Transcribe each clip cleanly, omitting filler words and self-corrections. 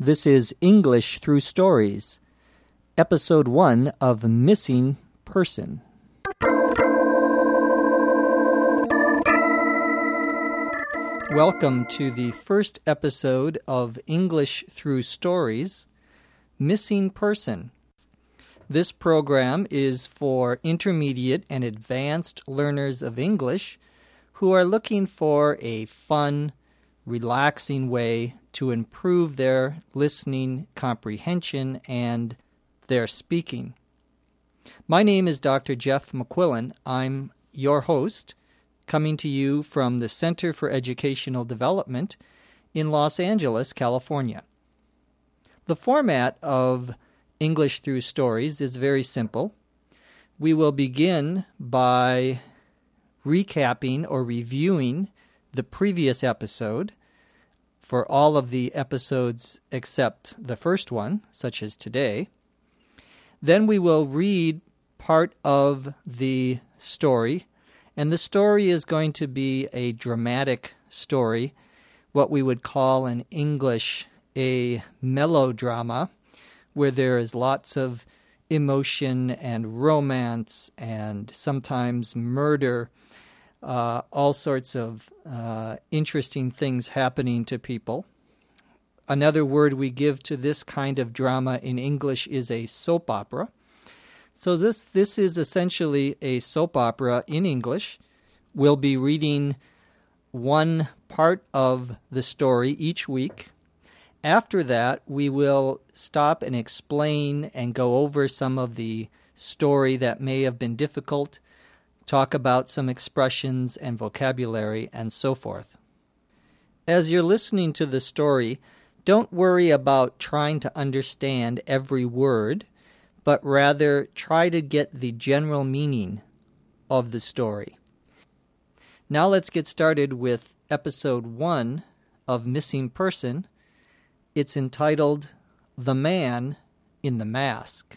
This is English Through Stories, Episode 1 of Missing Person. Welcome to the first episode of English Through Stories, Missing Person. This program is for intermediate and advanced learners of English who are looking for a fun, relaxing way to improve their listening comprehension and their speaking. My name is Dr. Jeff McQuillan. I'm your host, coming to you from the Center for Educational Development in Los Angeles, California. The format of English Through Stories is very simple. We will begin by recapping or reviewing the previous episode for all of the episodes except the first one, such as today. Then we will read part of the story, and the story is going to be a dramatic story, what we would call in English a melodrama, where there is lots of emotion and romance and sometimes murder, all sorts of interesting things happening to people. Another word we give to this kind of drama in English is a soap opera. So this is essentially a soap opera in English. We'll be reading one part of the story each week. After that, we will stop and explain and go over some of the story that may have been difficult, talk about some expressions and vocabulary, and so forth. As you're listening to the story, don't worry about trying to understand every word, but rather try to get the general meaning of the story. Now let's get started with Episode 1 of Missing Person. It's entitled, The Man in the Mask.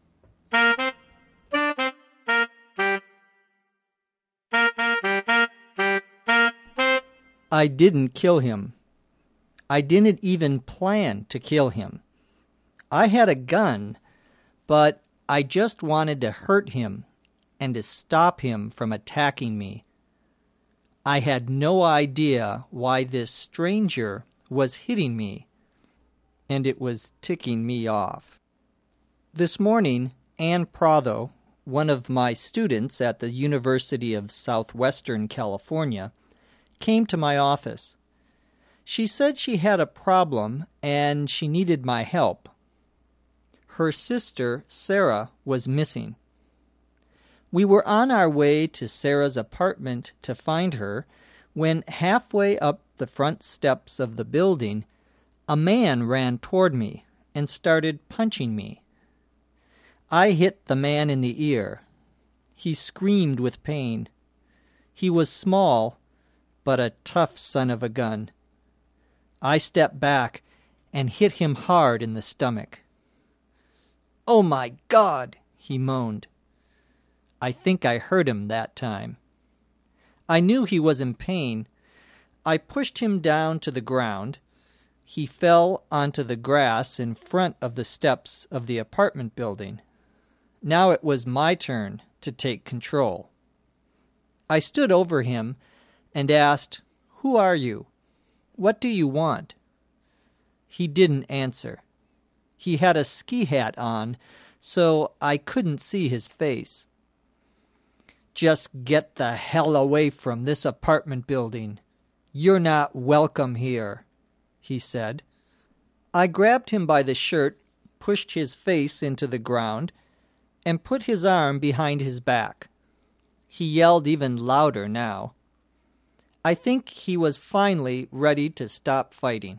I didn't kill him. I didn't even plan to kill him. I had a gun, but I just wanted to hurt him and to stop him from attacking me. I had no idea why this stranger was hitting me, and it was ticking me off. This morning, Ann Prado, one of my students at the University of Southwestern California, came to my office. She said she had a problem and she needed my help. Her sister, Sarah, was missing. We were on our way to Sarah's apartment to find her when halfway up the front steps of the building, a man ran toward me and started punching me. I hit the man in the ear. He screamed with pain. He was small, but a tough son of a gun. I stepped back and hit him hard in the stomach. "Oh my God," he moaned. I think I hurt him that time. I knew he was in pain. I pushed him down to the ground. He fell onto the grass in front of the steps of the apartment building. Now it was my turn to take control. I stood over him and asked, "Who are you? What do you want?" He didn't answer. He had a ski hat on, so I couldn't see his face. "Just get the hell away from this apartment building. You're not welcome here," he said. I grabbed him by the shirt, pushed his face into the ground, and put his arm behind his back. He yelled even louder now. I think he was finally ready to stop fighting.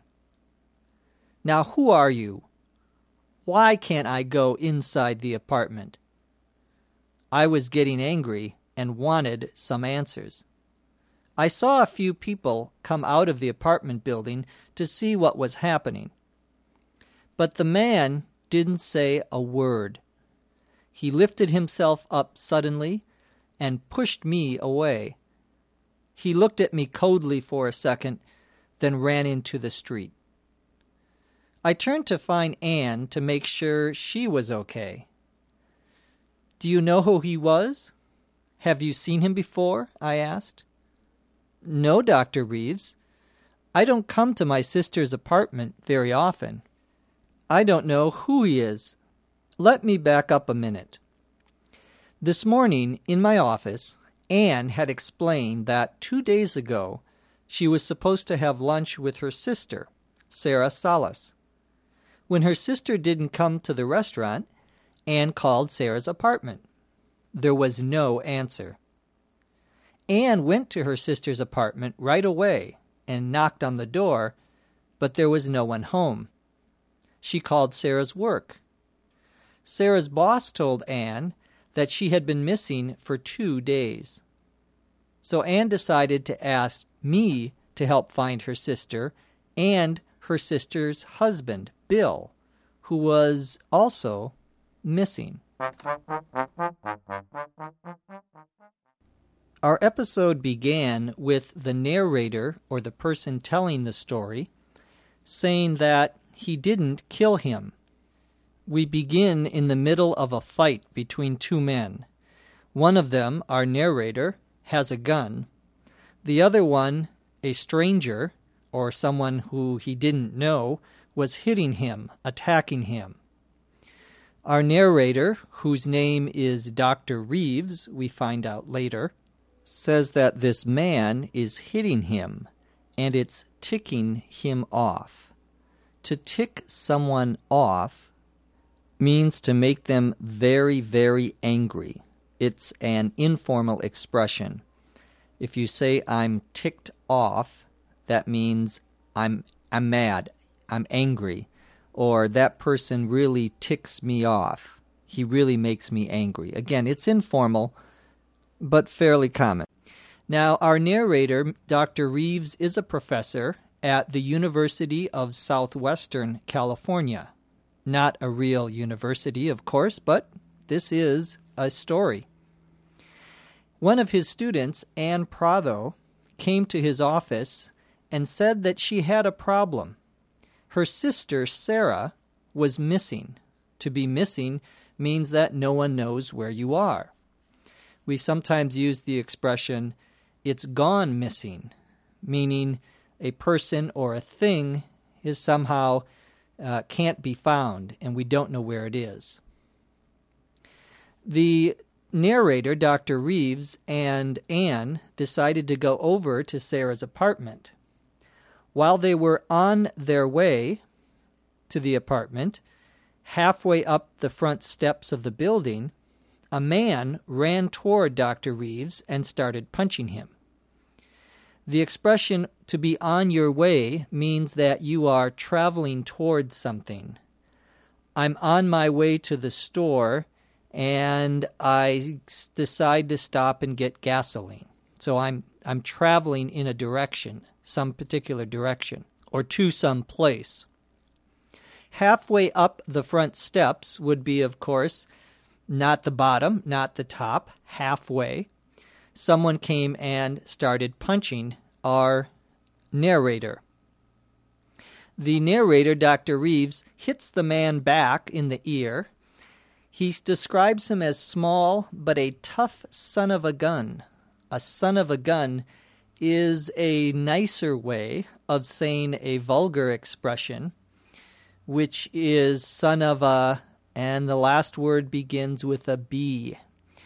"Now who are you? Why can't I go inside the apartment?" I was getting angry and wanted some answers. I saw a few people come out of the apartment building to see what was happening. But the man didn't say a word. He lifted himself up suddenly and pushed me away. He looked at me coldly for a second, then ran into the street. I turned to find Anne to make sure she was okay. "Do you know who he was? Have you seen him before?" I asked. "No, Dr. Reeves. I don't come to my sister's apartment very often. I don't know who he is. Let me back up a minute." This morning, in my office, Anne had explained that 2 days ago she was supposed to have lunch with her sister, Sarah Salas. When her sister didn't come to the restaurant, Anne called Sarah's apartment. There was no answer. Anne went to her sister's apartment right away and knocked on the door, but there was no one home. She called Sarah's work. Sarah's boss told Anne that she had been missing for 2 days. So Anne decided to ask me to help find her sister and her sister's husband, Bill, who was also missing. Our episode began with the narrator, or the person telling the story, saying that he didn't kill him. We begin in the middle of a fight between two men. One of them, our narrator, has a gun. The other one, a stranger, or someone who he didn't know, was hitting him, attacking him. Our narrator, whose name is Dr. Reeves, we find out later, says that this man is hitting him, and it's ticking him off. To tick someone off means to make them very, very angry. It's an informal expression. If you say, "I'm ticked off," that means I'm mad, I'm angry, or that person really ticks me off. He really makes me angry. Again, it's informal, but fairly common. Now, our narrator, Dr. Reeves, is a professor at the University of Southwestern California. Not a real university, of course, but this is a story. One of his students, Anne Prado, came to his office and said that she had a problem. Her sister, Sarah, was missing. To be missing means that no one knows where you are. We sometimes use the expression, "it's gone missing," meaning a person or a thing is somehow can't be found, and we don't know where it is. The narrator, Dr. Reeves, and Anne decided to go over to Sarah's apartment. While they were on their way to the apartment, halfway up the front steps of the building, a man ran toward Dr. Reeves and started punching him. The expression "to be on your way" means that you are traveling towards something. I'm on my way to the store and I decide to stop and get gasoline. So I'm traveling in a direction, some particular direction, or to some place. Halfway up the front steps would be, of course, not the bottom, not the top, halfway. Someone came and started punching our narrator. The narrator, Dr. Reeves, hits the man back in the ear. He describes him as small but a tough son of a gun. A son of a gun is a nicer way of saying a vulgar expression, which is son of a, and the last word begins with a B.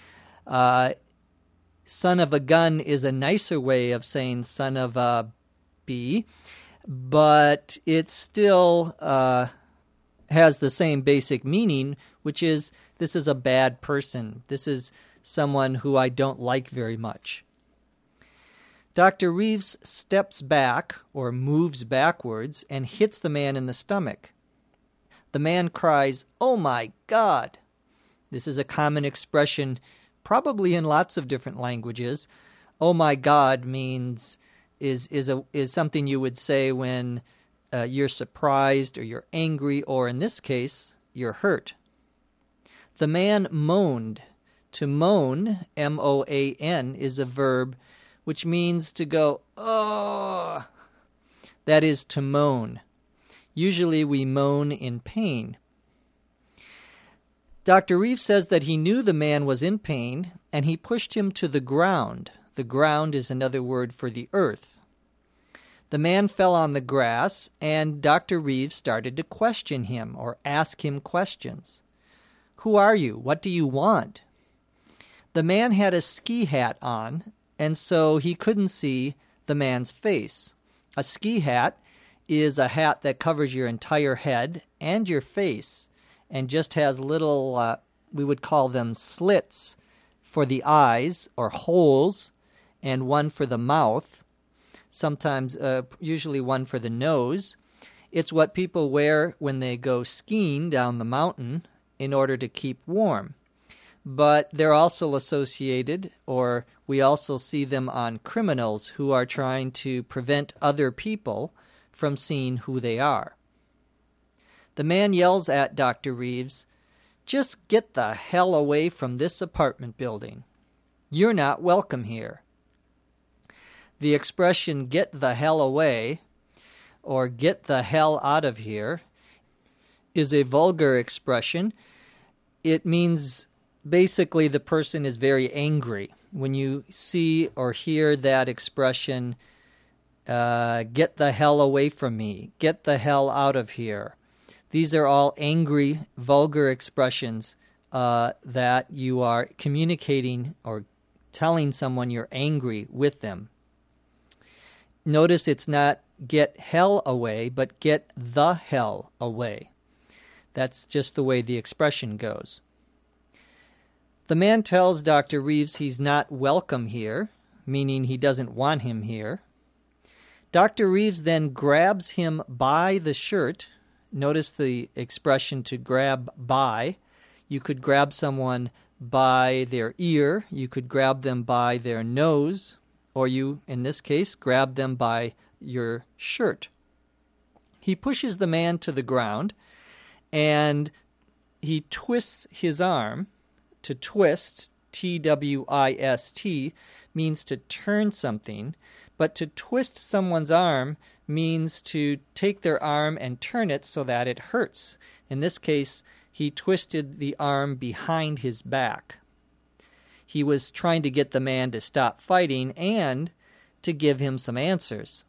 Son of a gun is a nicer way of saying son of a B, but it still has the same basic meaning, which is this is a bad person. This is someone who I don't like very much. Dr. Reeves steps back, or moves backwards, and hits the man in the stomach. The man cries, "Oh my God!" This is a common expression probably in lots of different languages. "Oh my God" means is something you would say when you're surprised or you're angry, or in this case, you're hurt. The man moaned. To moan, M-O-A-N, is a verb which means to go, "oh." That is to moan. Usually we moan in pain. Dr. Reeves says that he knew the man was in pain, and he pushed him to the ground. The ground is another word for the earth. The man fell on the grass, and Dr. Reeves started to question him or ask him questions. Who are you? What do you want? The man had a ski hat on, and so he couldn't see the man's face. A ski hat is a hat that covers your entire head and your face and just has little, we would call them slits for the eyes or holes, and one for the mouth, sometimes, usually one for the nose. It's what people wear when they go skiing down the mountain in order to keep warm. But they're also associated, or we also see them on criminals who are trying to prevent other people from seeing who they are. The man yells at Dr. Reeves, "Just get the hell away from this apartment building. You're not welcome here." The expression "get the hell away" or "get the hell out of here" is a vulgar expression. It means basically the person is very angry. When you see or hear that expression, get the hell away from me, get the hell out of here. These are all angry, vulgar expressions that you are communicating or telling someone you're angry with them. Notice it's not get hell away, but get the hell away. That's just the way the expression goes. The man tells Dr. Reeves he's not welcome here, meaning he doesn't want him here. Dr. Reeves then grabs him by the shirt. Notice the expression to grab by. You could grab someone by their ear. You could grab them by their nose. Or you, in this case, grab them by your shirt. He pushes the man to the ground, and he twists his arm. To twist, T-W-I-S-T, means to turn something, but to twist someone's arm means to take their arm and turn it so that it hurts. In this case, he twisted the arm behind his back. He was trying to get the man to stop fighting and to give him some answers.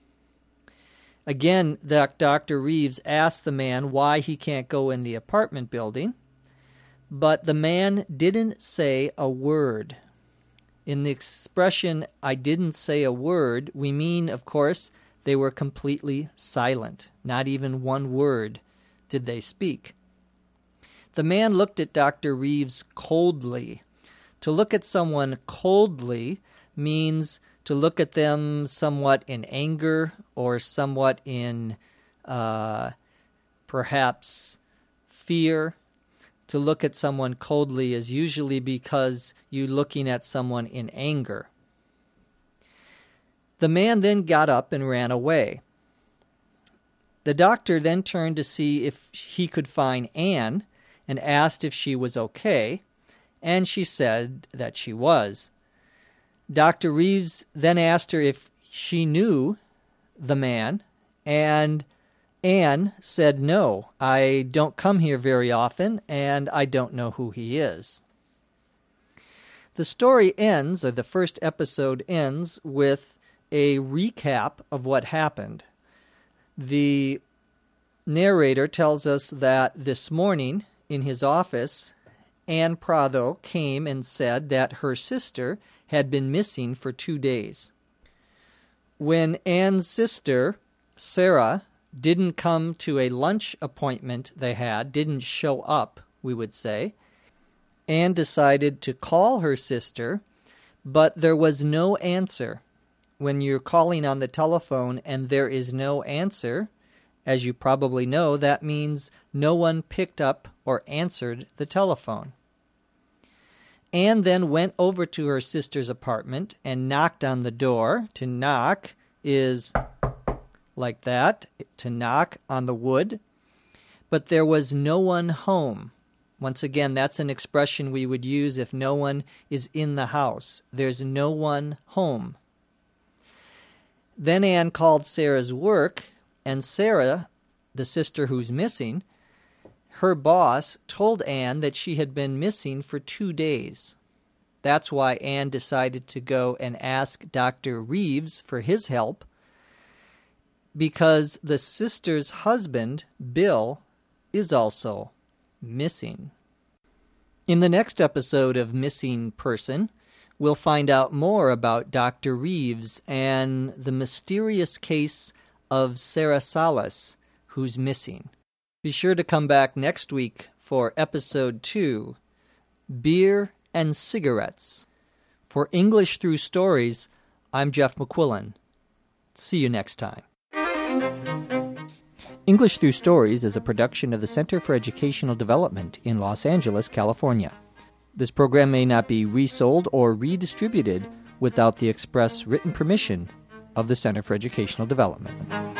Again, Dr. Reeves asked the man why he can't go in the apartment building, but the man didn't say a word. In the expression, "I didn't say a word," we mean, of course, they were completely silent. Not even one word did they speak. The man looked at Dr. Reeves coldly. To look at someone coldly means to look at them somewhat in anger or somewhat in perhaps fear. To look at someone coldly is usually because you're looking at someone in anger. The man then got up and ran away. The doctor then turned to see if he could find Anne and asked if she was okay, and she said that she was. Dr. Reeves then asked her if she knew the man, and Anne said, "No, I don't come here very often, and I don't know who he is." The story ends, or the first episode ends, with a recap of what happened. The narrator tells us that this morning in his office, Anne Prado came and said that her sister had been missing for 2 days. When Anne's sister, Sarah, didn't come to a lunch appointment they had, didn't show up, we would say, Anne decided to call her sister, but there was no answer. When you're calling on the telephone and there is no answer, as you probably know, that means no one picked up or answered the telephone. Anne then went over to her sister's apartment and knocked on the door. To knock is like that, to knock on the wood. But there was no one home. Once again, that's an expression we would use if no one is in the house. There's no one home. Then Anne called Sarah's work, and Sarah the sister who's missing, her boss told Anne that she had been missing for 2 days. That's why Anne decided to go and ask Dr. Reeves for his help, because the sister's husband, Bill, is also missing. In the next episode of Missing Person, we'll find out more about Dr. Reeves and the mysterious case of Sarah Salas, who's missing. Be sure to come back next week for Episode 2, Beer and Cigarettes. For English Through Stories, I'm Jeff McQuillan. See you next time. English Through Stories is a production of the Center for Educational Development in Los Angeles, California. This program may not be resold or redistributed without the express written permission of the Center for Educational Development.